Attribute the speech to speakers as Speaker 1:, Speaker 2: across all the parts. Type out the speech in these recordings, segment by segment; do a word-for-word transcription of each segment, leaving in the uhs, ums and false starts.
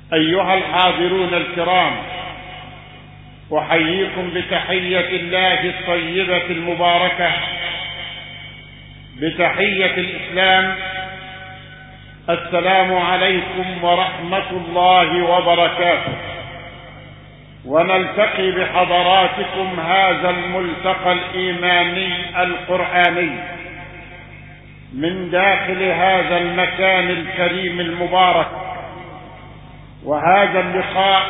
Speaker 1: أيها الحاضرون الكرام، أحييكم بتحية الله الطيبة المباركة، بتحية الإسلام. السلام عليكم ورحمة الله وبركاته. ونلتقي بحضراتكم هذا الملتقى الإيماني القرآني من داخل هذا المكان الكريم المبارك. وهذا اللقاء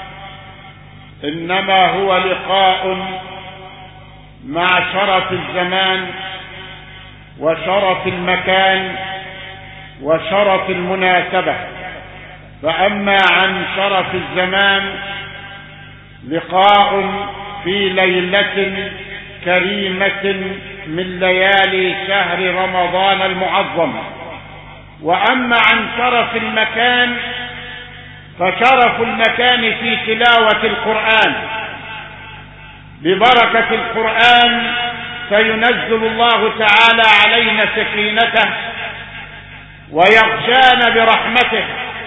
Speaker 1: إنما هو لقاء مع شرف الزمان وشرف المكان وشرف المناسبة. فأما عن شرف الزمان، لقاء في ليلة كريمة من ليالي شهر رمضان المعظم. وأما عن شرف المكان، فشرف المكان في تلاوة القرآن. ببركة القرآن سينزل الله تعالى علينا سكينته ويغشانا برحمته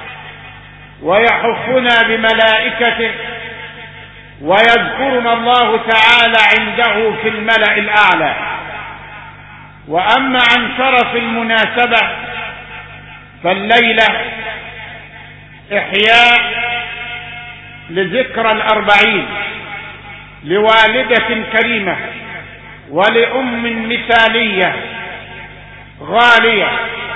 Speaker 1: ويحفنا بملائكته ويذكرنا الله تعالى عنده في الملأ الأعلى. وأما عن شرف المناسبة، فالليلة إحياء لذكرى الأربعين لوالدة كريمة ولأم مثالية غالية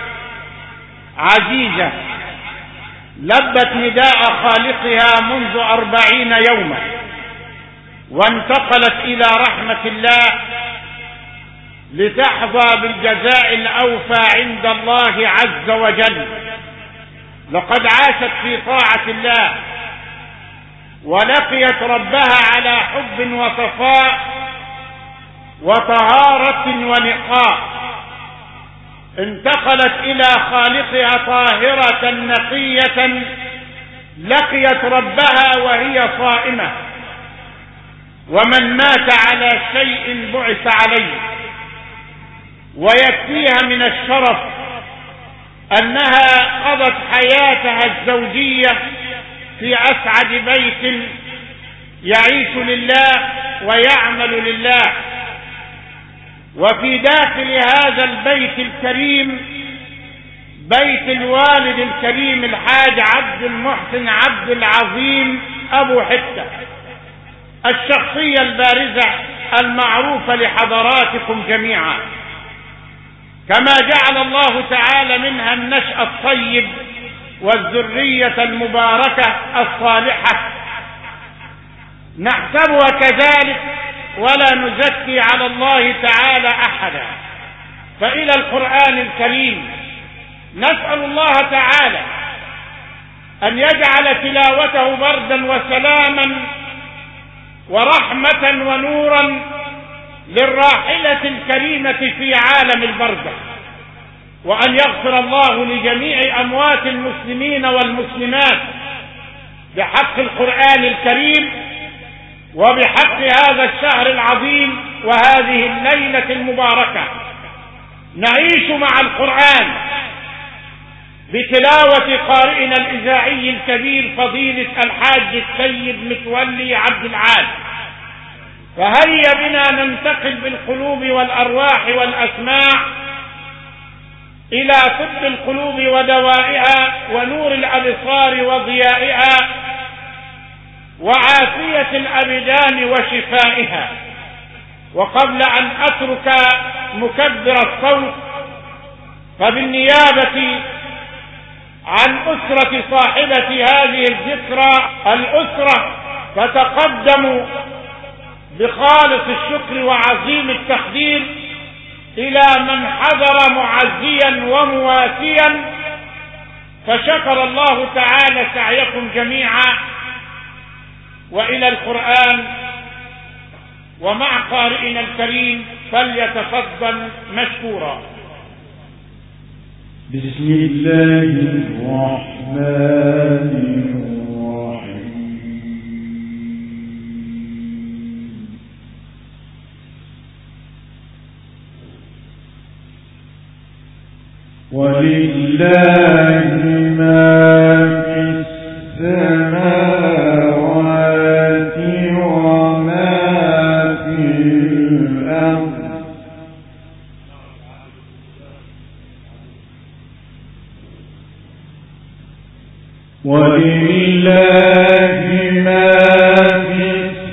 Speaker 1: عزيزة، لبت نداء خالقها منذ أربعين يوما، وانتقلت إلى رحمة الله لتحظى بالجزاء الأوفى عند الله عز وجل. لقد عاشت في طاعة الله ولقيت ربها على حب وصفاء وطهارة ونقاء. انتقلت إلى خالقها طاهرة نقية، لقيت ربها وهي صائمة. ومن مات على شيء بعث عليه. ويكفيها من الشرف أنها قضت حياتها الزوجية في أسعد بيت يعيش لله ويعمل لله. وفي داخل هذا البيت الكريم بيت الوالد الكريم الحاج عبد المحسن عبد العظيم أبو حتة، الشخصية البارزة المعروفة لحضراتكم جميعا، كما جعل الله تعالى منها النشأ الطيب والذرية المباركة الصالحة. نحسبها كذلك ولا نزكي على الله تعالى أحدا. فإلى القرآن الكريم، نسأل الله تعالى أن يجعل تلاوته بردا وسلاما ورحمة ونورا للراحلة الكريمة في عالم البرزخ، وأن يغفر الله لجميع أموات المسلمين والمسلمات بحق القرآن الكريم وبحق هذا الشهر العظيم وهذه الليلة المباركة. نعيش مع القرآن بتلاوة قارئنا الإذاعي الكبير فضيلة الحاج السيد متولي عبد العال. فهيا بنا ننتقل بالقلوب والأرواح والأسماع إلى طب القلوب ودوائها ونور الأبصار وضيائها وعافية الأبدان وشفائها. وقبل أن أترك مكبر الصوت، فبالنيابة عن أسرة صاحبة هذه الذكرى الأسرة، فتقدموا بخالص الشكر وعظيم التقدير إلى من حضر معزيا ومواسيا، فشكر الله تعالى سعيكم جميعا. وإلى القرآن ومع قارئنا الكريم، فليتفضل مشكورا.
Speaker 2: بسم الله الرحمن الرحيم. ولله ما في السماوات الأرض ولله ما في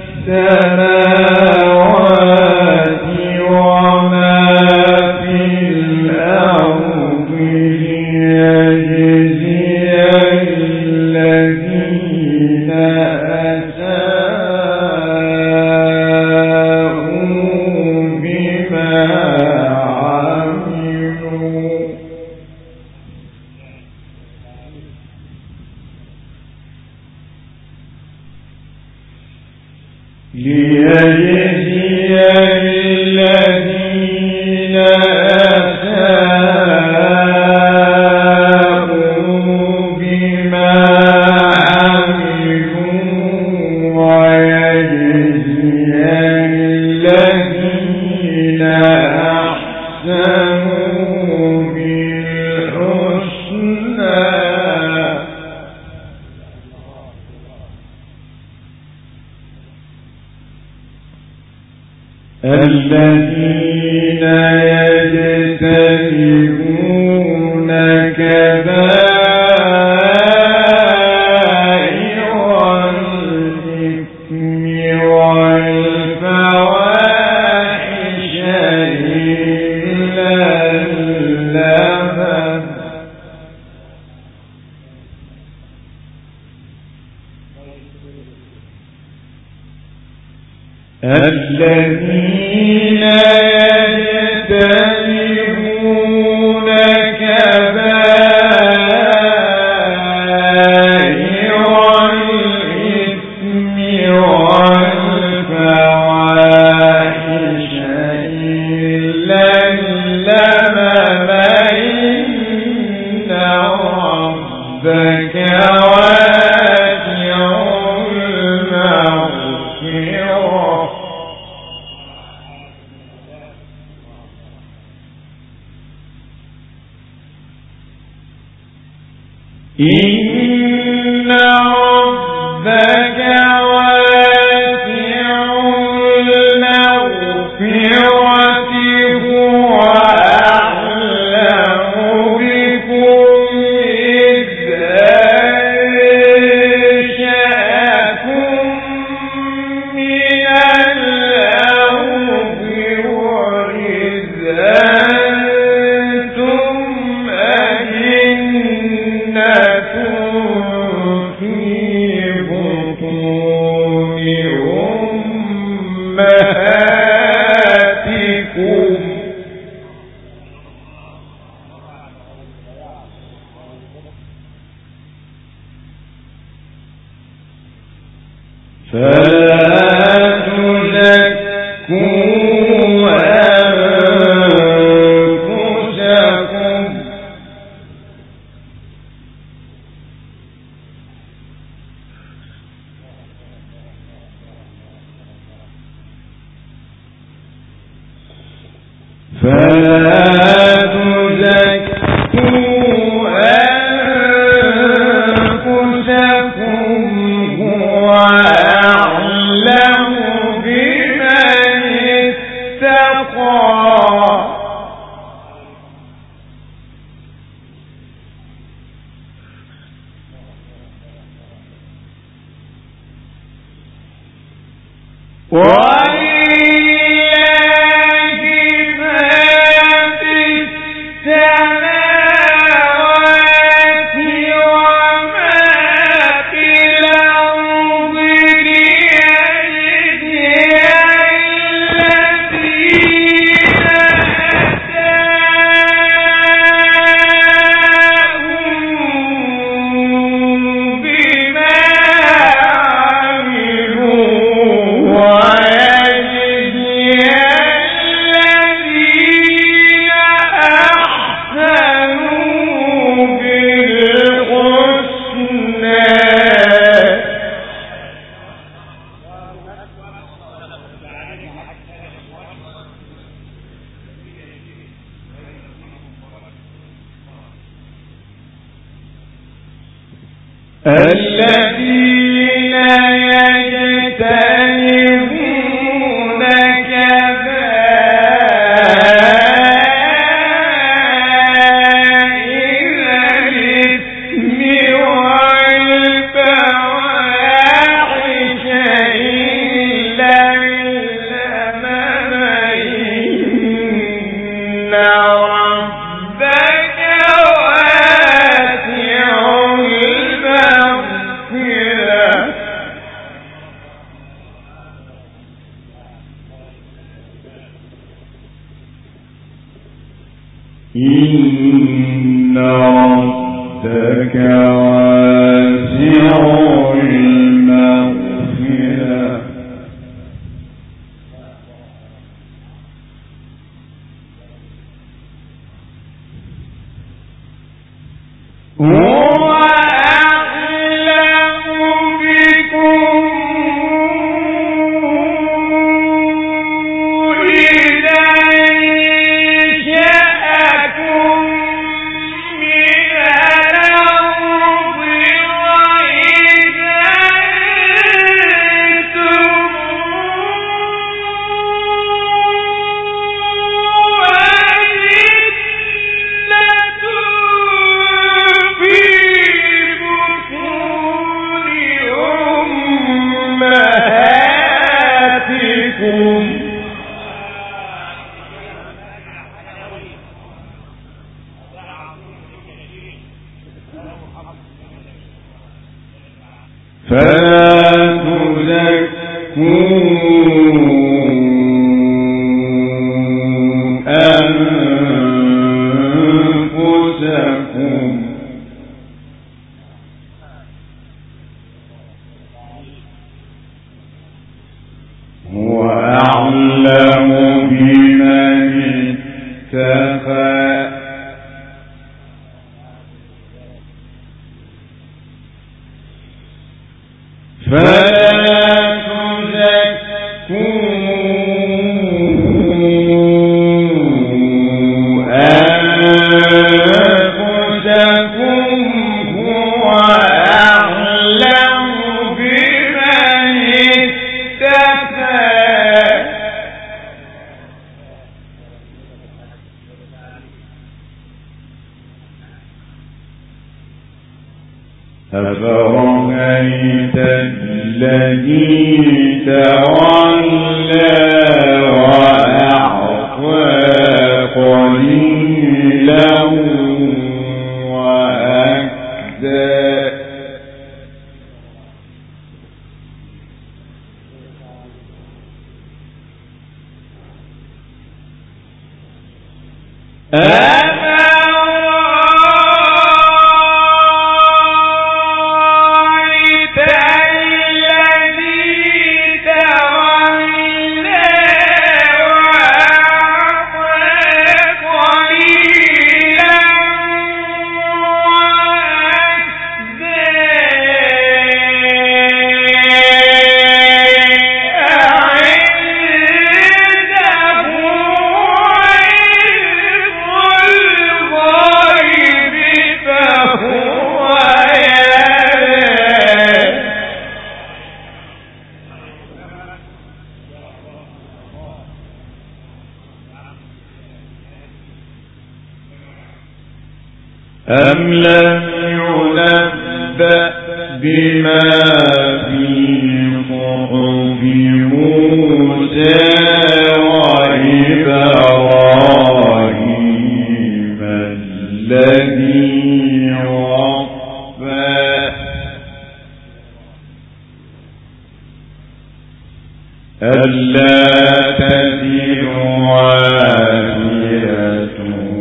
Speaker 2: السماوات وما في الأرض ليجزي الذين أساءوا بما عملوا ليجزي الذين أساءوا بما عملوا ويجزي الذين أحسنوا بالحسنى الذين يجتنبون كبائر الإثم والفواحش إلا اللمم الذين يجتنبون كبائر الإثم والفواحش إلا اللمم إن ربك واسع المغفرة إن ربك واسع المغفرة هو أعلم بكم إذ أنشأكم من الأرض وإذ أنتم أجنة في بطون أمهاتكم فلا تزكوا أنفسكم فلا تزكوا أنفسكم هو أعلم بمن اتقى ولله ما في السماوات وما في الأرض ليجزي الذين أساءوا بما عملوا ويجزي الذين أحسنوا بالحسنى الذين يجتنبون كبائر إن ربك واسع المغفرة هو أعلم بكم إذا انشأكم من الأرض وإذا فلا تزكوا أنفسكم هو أعلم بمن اتقى فلا تزكوا أنفسكم هو أعلم بمن اتقى أفرأيت الذي تولى وأعطى قليلا وأكدى أم لم ينبأ بما في صحف موسى وإبراهيم الذي وفى ألا تزر وازرة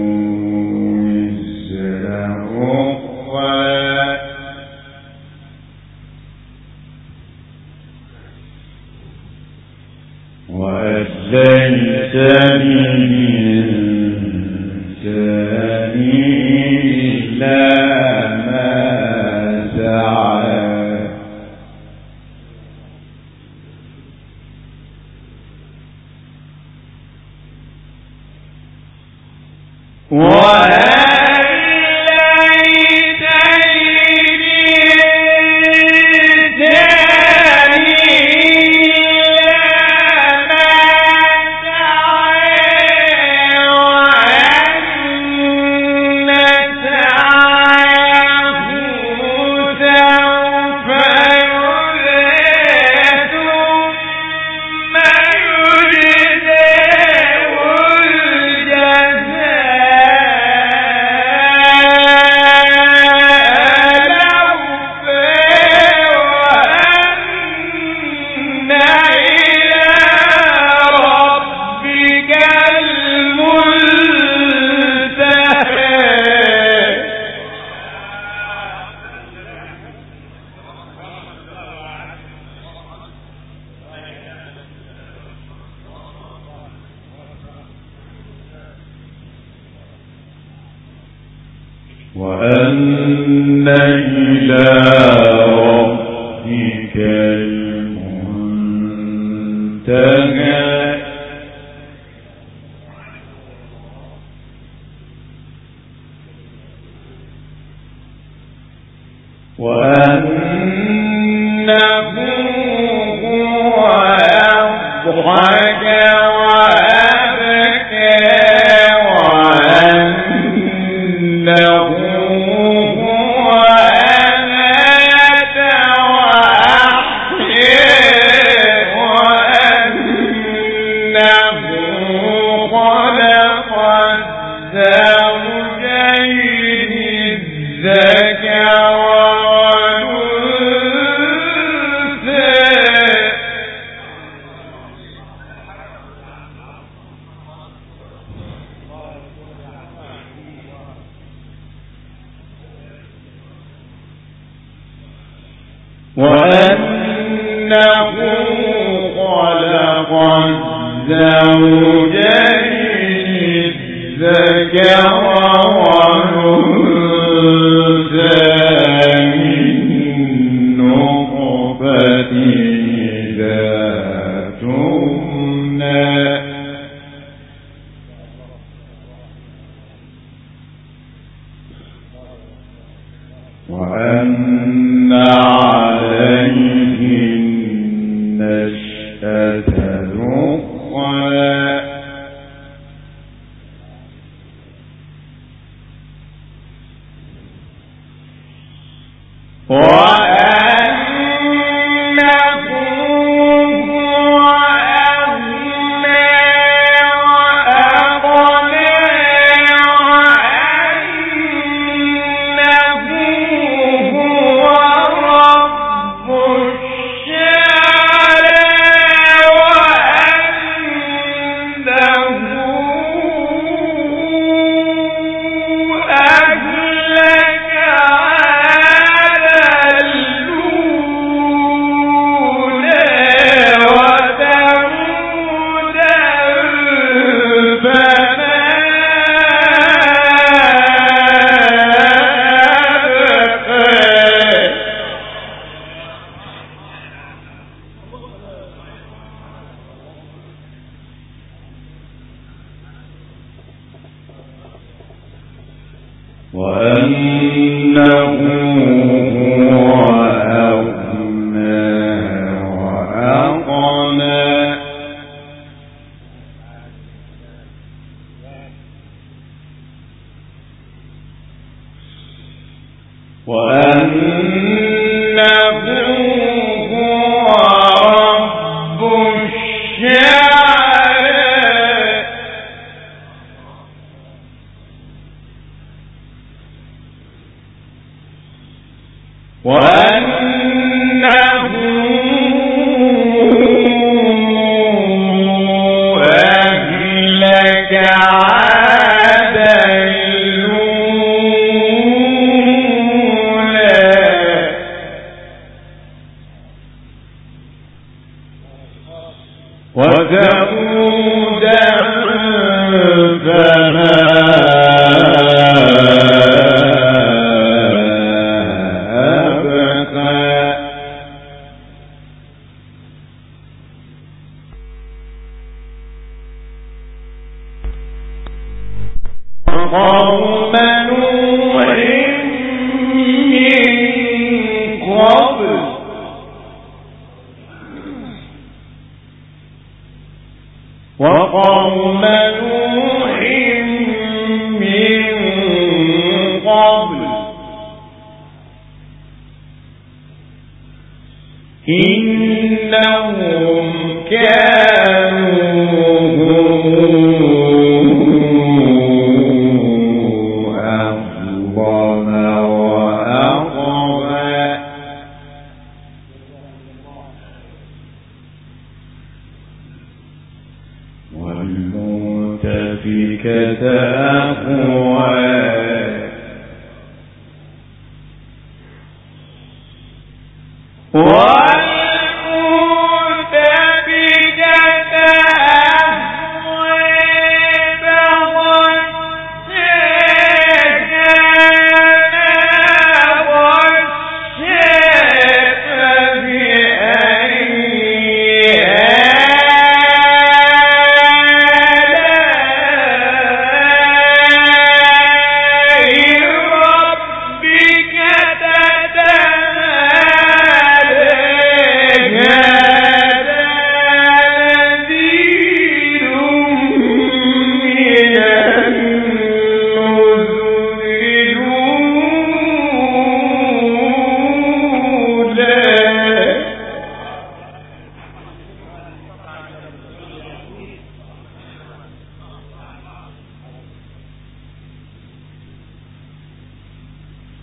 Speaker 2: ليس للإنسان إلا ما سعى المنتهى وأن إلى ربك المنتهى وأنه هو أضحك وأبكى وأنه هو أمات وأحيا وأنه خلق الزوجين الذكر وأنه خلق الزوجين الذكر والأنثى من نطفة إذا تمنى وأن عليه النشأة الأخرى وثمود فما أبقى وقوم نوح من قبل وقوم نوح من قبل إنهم كانوا أظلم وأطغى والمؤتفكة أهوى والمؤتفكة أهوى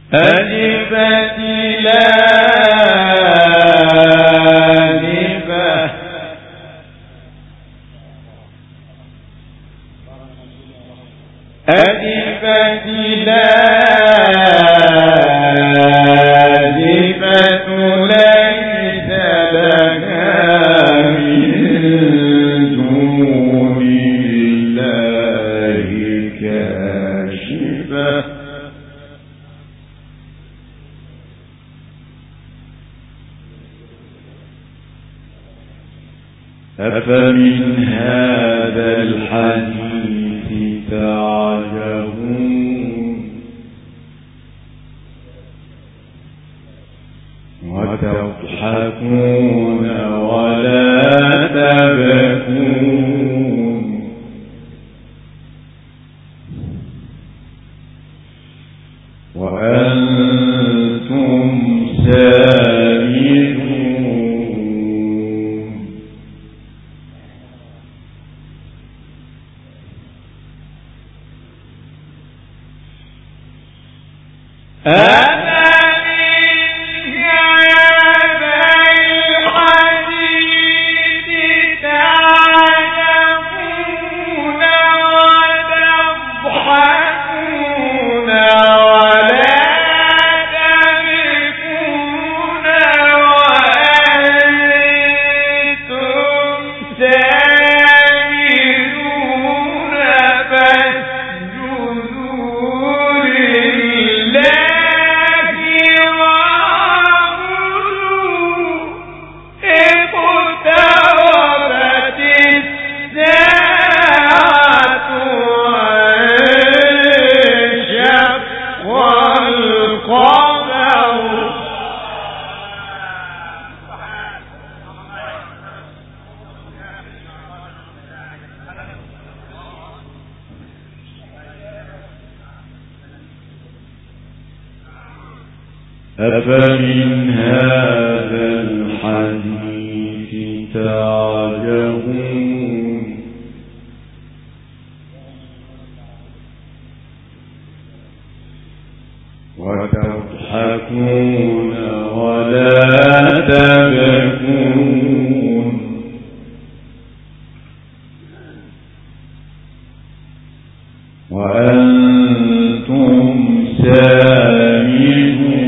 Speaker 2: أزفت الآزفة أزفت الآزفة ليس لها من دون الله كاشفة أفمن هذا الحديث تعجبون وتضحكون ولا تبكون وأنتم سامدون أفمن هذا الحديث تعجبون وتضحكون ولا تبكون وأنتم سامدون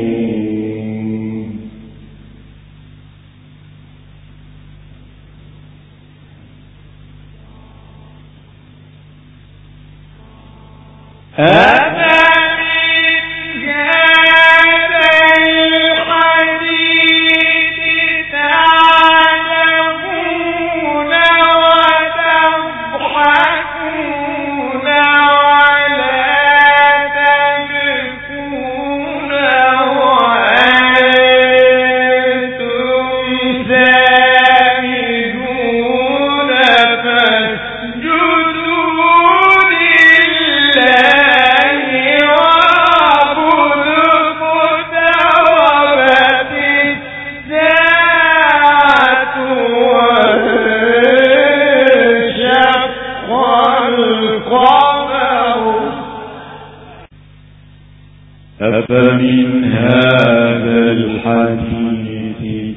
Speaker 2: أفمن هذا الحديث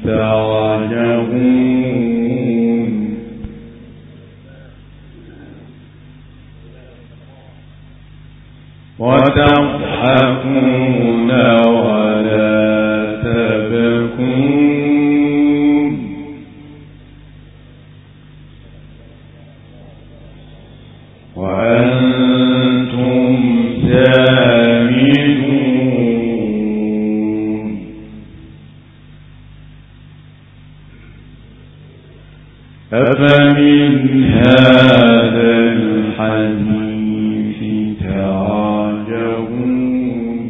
Speaker 2: تعجبون وتضحكون ولا تبكون وأنتم سامدون أفمن هذا الحديث تعجبون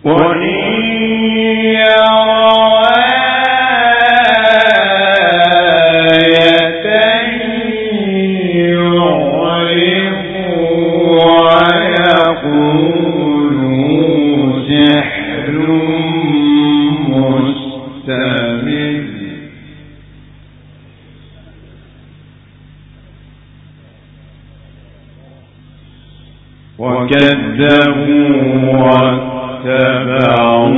Speaker 2: وكذبوا واتبعوا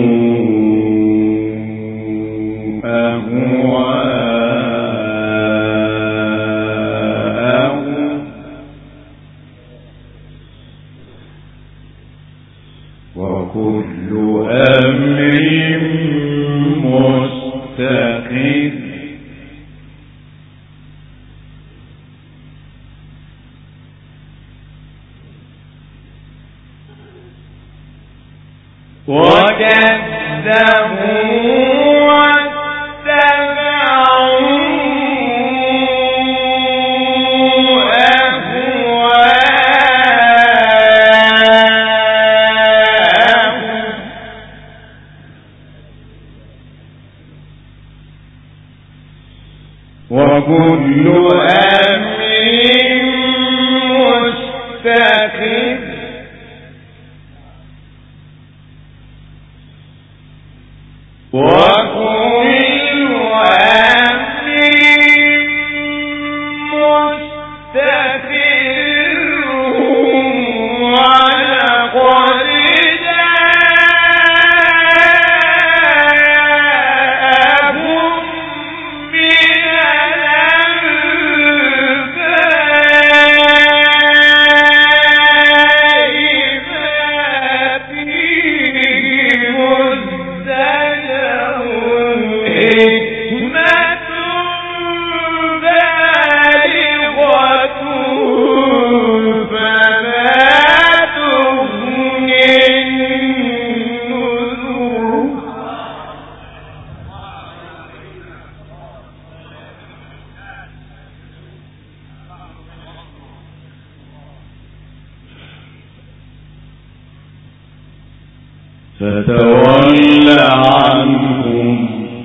Speaker 2: أهواءهم وكل أمر مستقيم وكذبوا واتبعوا أهواءهم وكل أمر مستقيم وكل أمر مستقر ولقد جاءهم من الأنباء ما فيه مزدجر حكمة بالغة فما تغني النذر فتول عنهم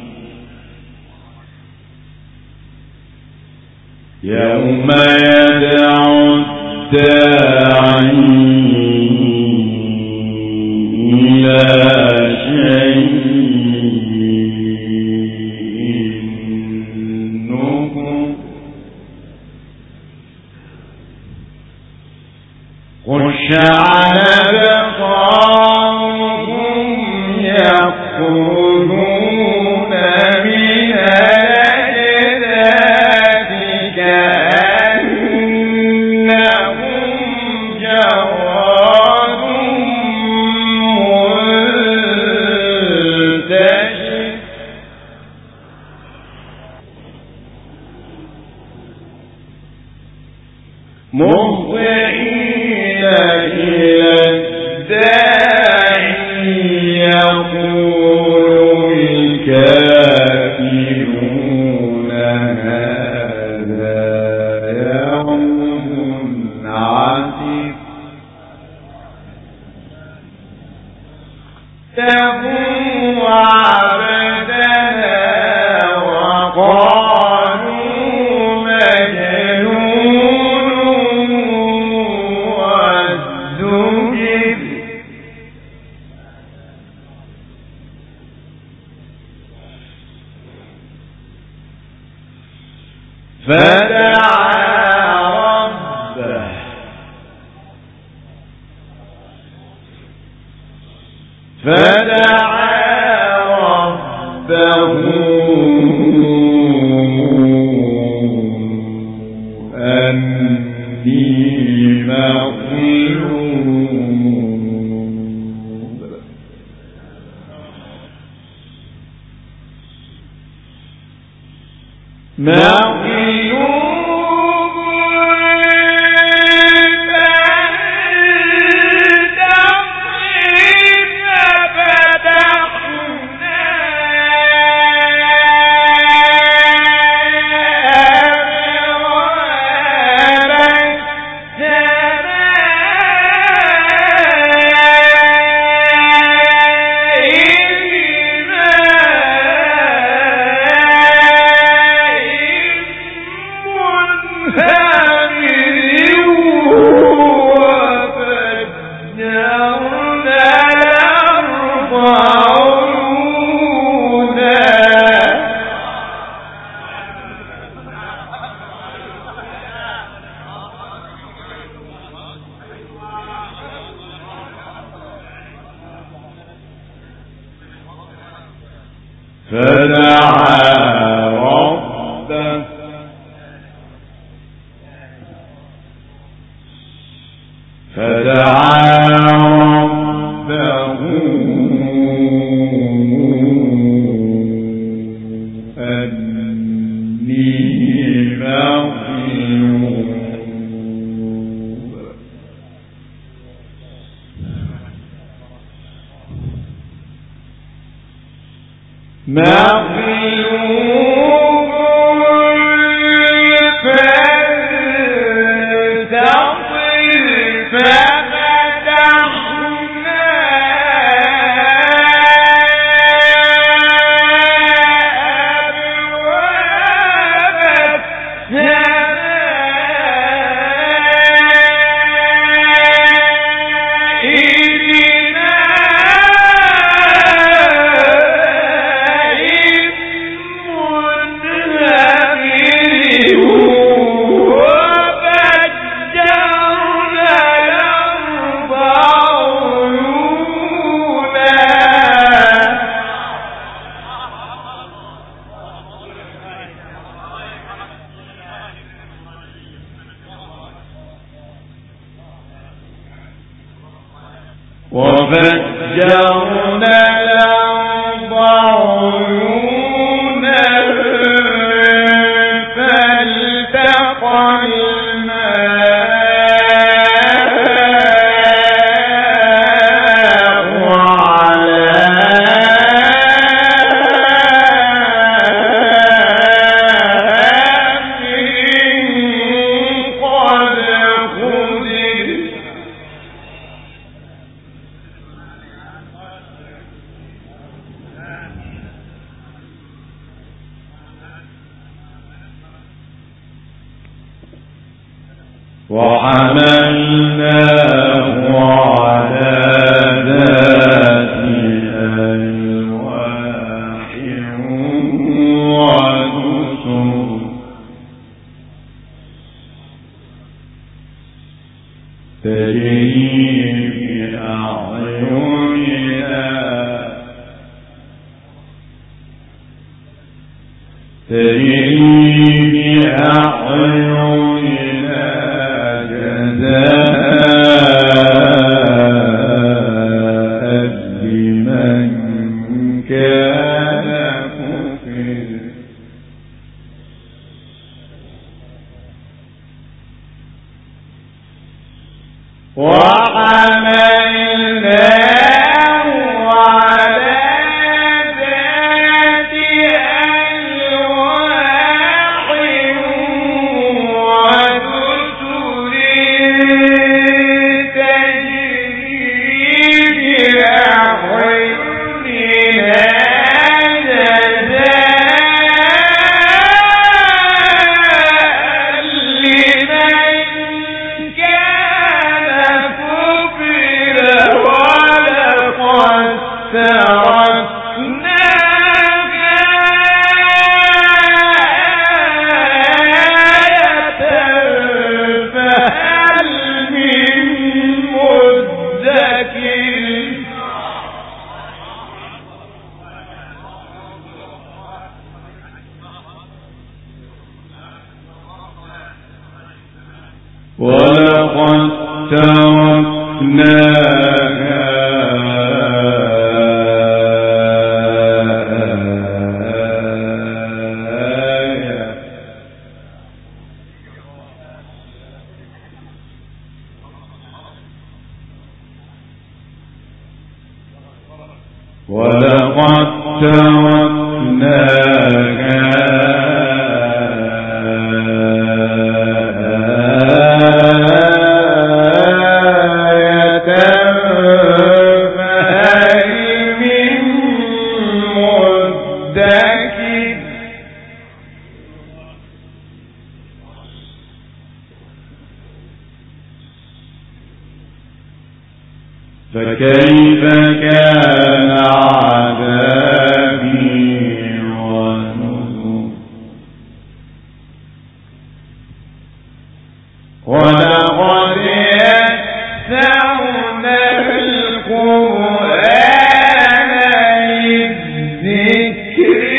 Speaker 2: يوم يدعو الداعي إلى شيء نكر خش على أبصارهم يخرجون من الأجداث كأنهم جراد منتشر مهطعين إلى الداعي يقول الكافرون هذا يوم عسير اتقوا عبدنا وقالوا مجنون وازدجر فدعا ربه فدعا ربه أني مغلوب مغلوب فانتصر فدعا ربه فدعا ربه أني مغلوب مغلوب فانتصر ففتحنا أبواب السماء وفجرنا الأرض عيونا فالتقى الماء على أمر قد قدر وحملناه على ذات ألواح ودسر تجري بأعيننا تجري بأعيننا جزاء لمن كان كفر وحملناه على ذات ألواح ودسر تجري بأعيننا جزاء لمن كان كفر ولقد تركناها آية فهل من مدكر ولقد تركناها آية ولقد تركناها فكيف كان عذابي ونذر ولقد يسرنا القرآن للذكر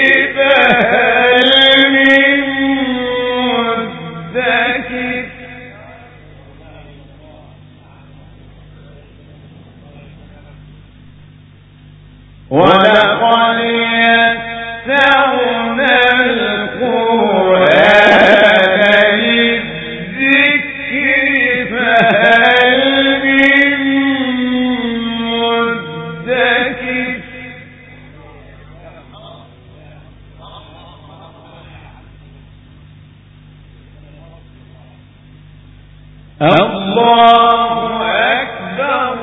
Speaker 2: ولقد يسرنا القرآن للذكر فهل من مدكر الله أكبر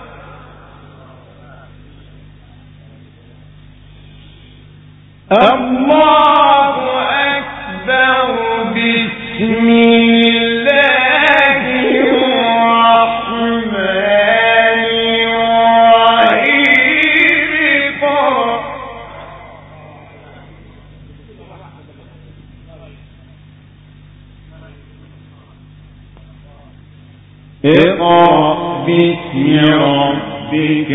Speaker 2: الله أكبر بسم الله الرحمن الرحيم اقرأ باسم ربك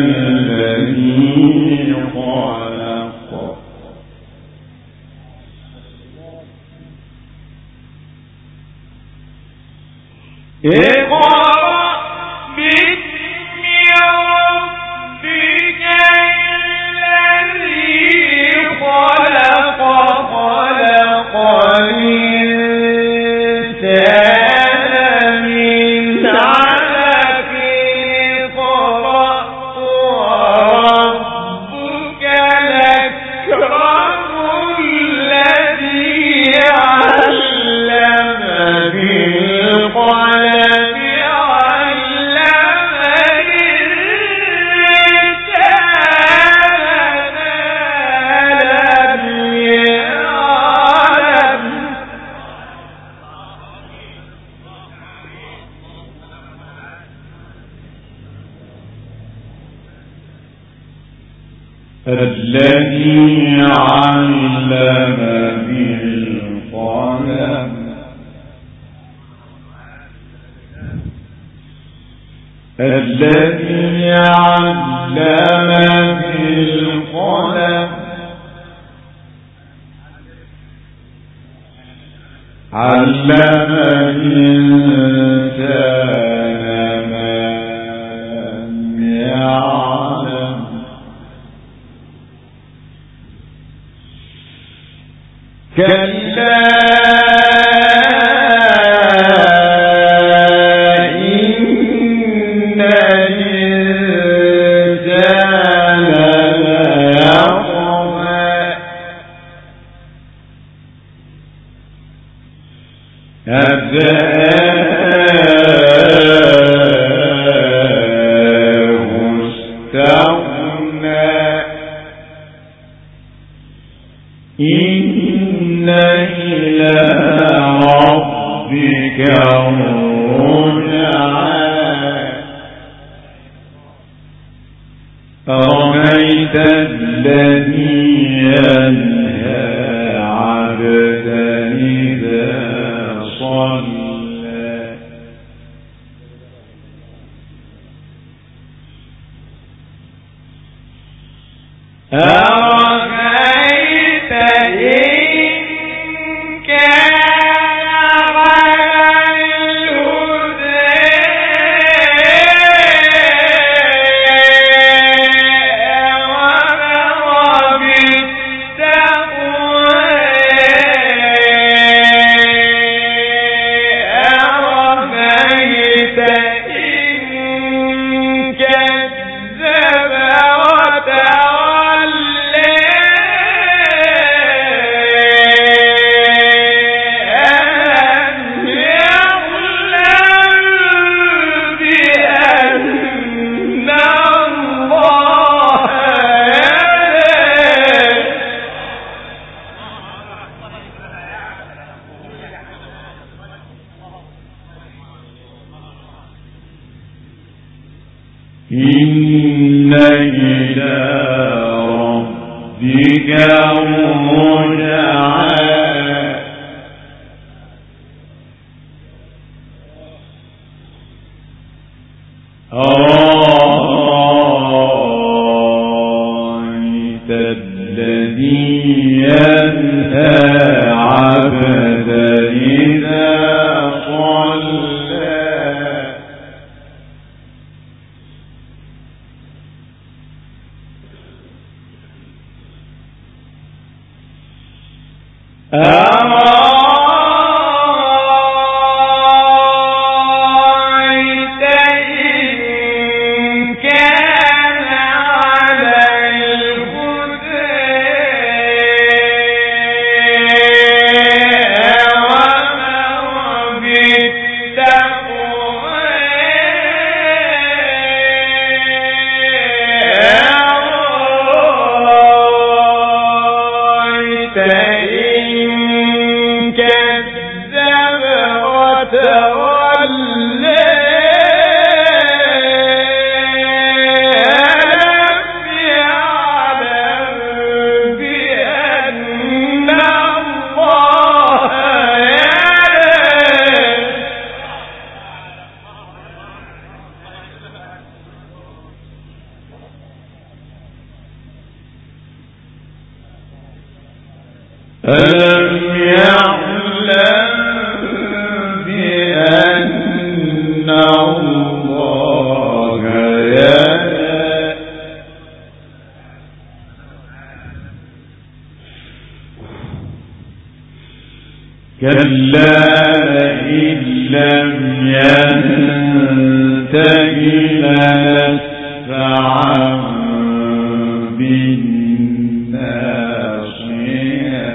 Speaker 2: الذي خلق اقرأ باسم ربك الذي خلق خلق الإنسان من علق اقرأ وربك الأكرم الذي علم بالقلم الذي علم بالقلم الذي علم بالقلم علم الإنسان ما لم يعلم كلا إن الإنسان ليطغى أن رآه استغنى إن إلى ربك الرجعى أرأيت الذي ينهى عبدا إذا صلى أرأيت إن كان على الهدى وأمر بالتقوى أرأيت إن كذب وتولى ألم يعلم بأن الله إن إلى ربك الرجعى أرأيت الذي ينهى عبدا إذا صلى كلا إن لم ينته لنسفعا بالناصية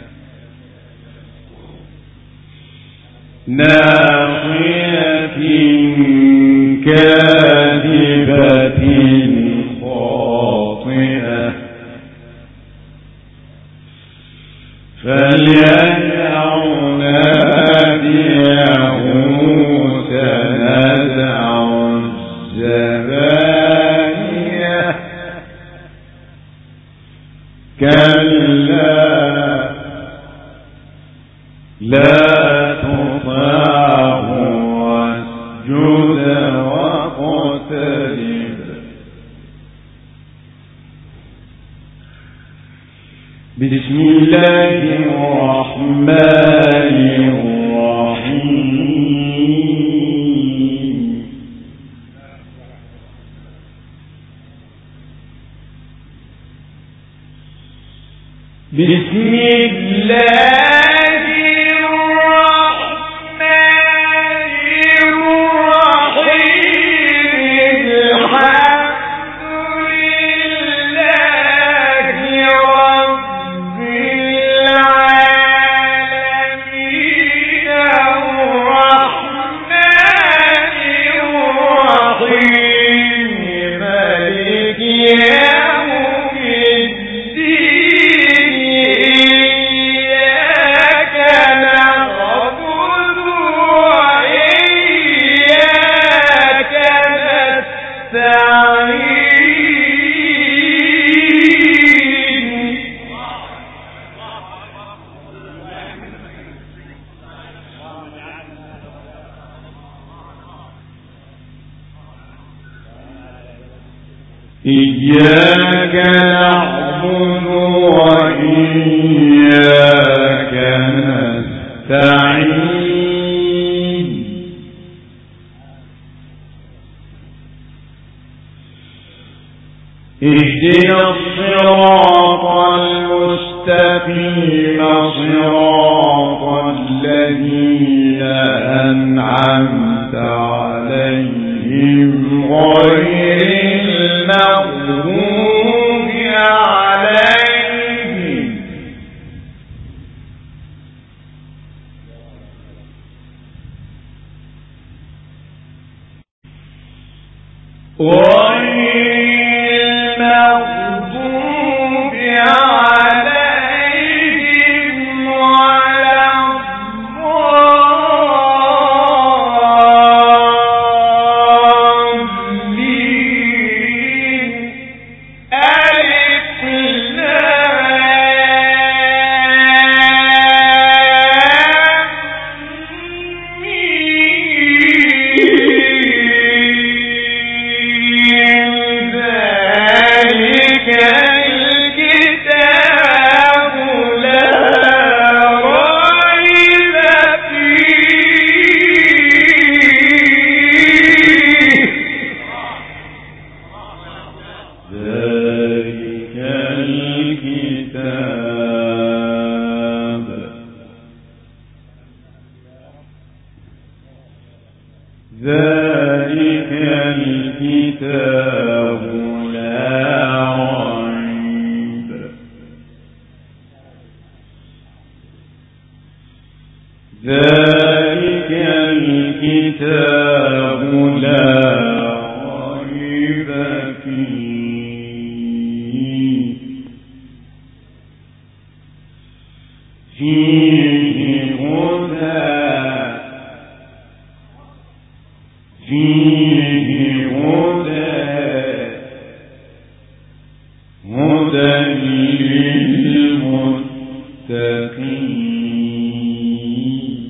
Speaker 2: ناصية كاذبة خاطئة فليدع ناديه سندع الزبانية كلا لا تطعه واسجد واقترب. بسم الله الرحمن الرحيم. بسم الله إياك نعبد وإياك نستعين. اهدنا الصراط المستقيم صراط الذين أنعمت عليهم غير المغضوب عليهم غير المغضوب عليهم ولا الكتاب لا ريب ذلك الكتاب لا ريب فيه فيه هدى فيه هدى هدى للمتقين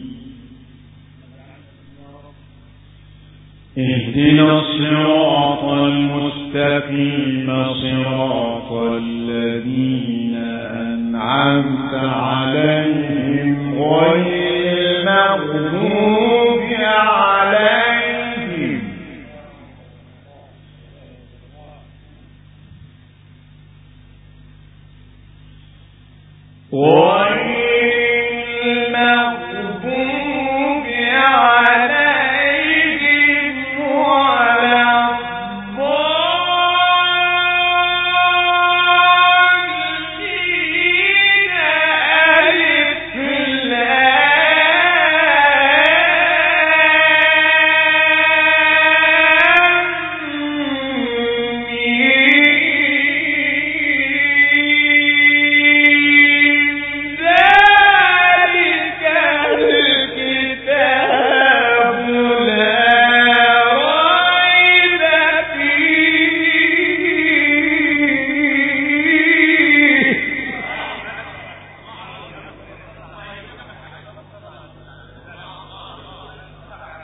Speaker 2: اهدنا الصراط المستقيم صراط الذين أنعمت عليهم غير المغضوب عليهم غير المغضوب عليهم ولا الضالين ألف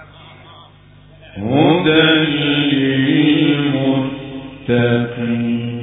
Speaker 2: هدى للمتقين